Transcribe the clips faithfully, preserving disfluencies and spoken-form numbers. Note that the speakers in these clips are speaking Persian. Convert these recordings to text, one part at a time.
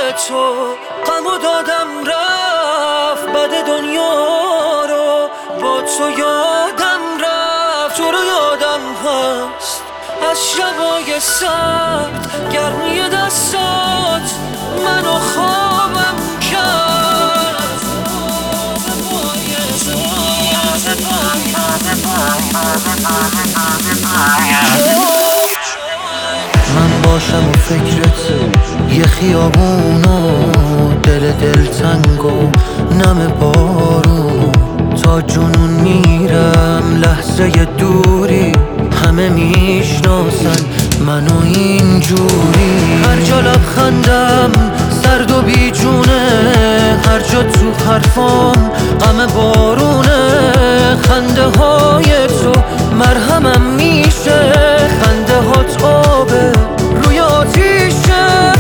تو غمو دادم رفت، بد دنیا رو با تو یادم رفت. تو رو یادم هست از شبای سرد، گرمی دستات منو خوابم کرد. من باشم و فکرت یه خیابون و دل دلتنگ و نم بارون، تا جنون میرم لحظه دوری. همه میشناسن منو اینجوری، هر جا لبخندم سرد و بیجونه، هر جا تو حرفام غم بارونه. خنده های تو مرهمم میشه، خنده هات آبه روی آتیشه.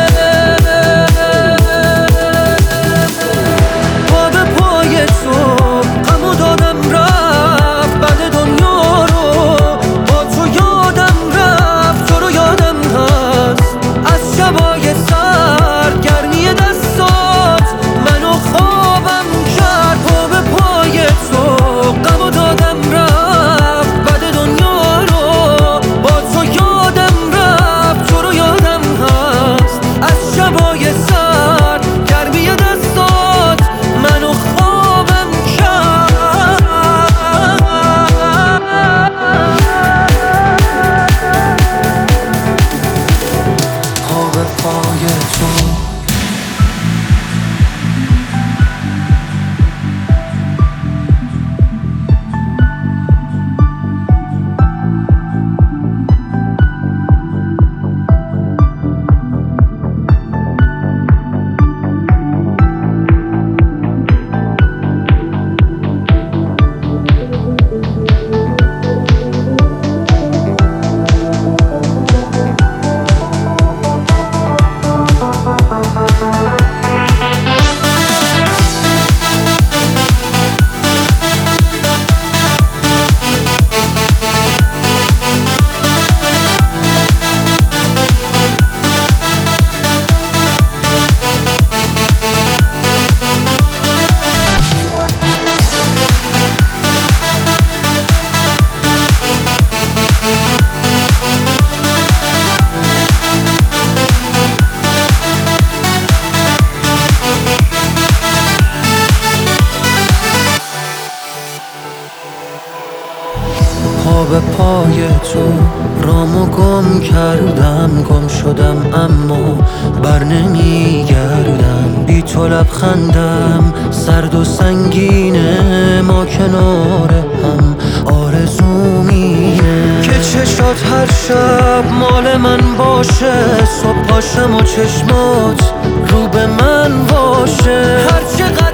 پا به پای تو غمو دادم رفت، بد دنیا رو با تو یادم رفت. تو رو یادم هست از شبای سرد، گرمی دستات منو خوابم کرد. پا به پای تو غمو دادم رفت، بد دنیا رو با تو یادم رفت. تو رو یادم هست از شبای سرد، گرمی دستات منو خوابم کرد. پا به پای تو پا به پای تو رامو گم کردم، گم شدم اما بر نمیگردم. بی تو لبخندم سرد و سنگینه، ما کنار هم آرزومینه که چشات هر شب مال من باشه. صبح پاشم و چشمات رو به من باشه، هر چقدر